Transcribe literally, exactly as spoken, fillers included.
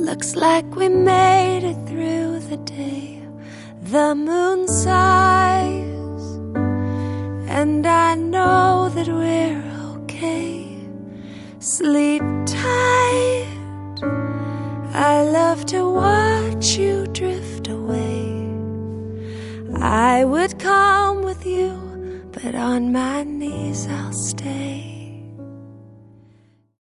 Looks like we made it through the day. The moon sighs, and I know that we're okay. Sleep tight, I love to watch you drift away. I would come with you, but on my knees I'll stay.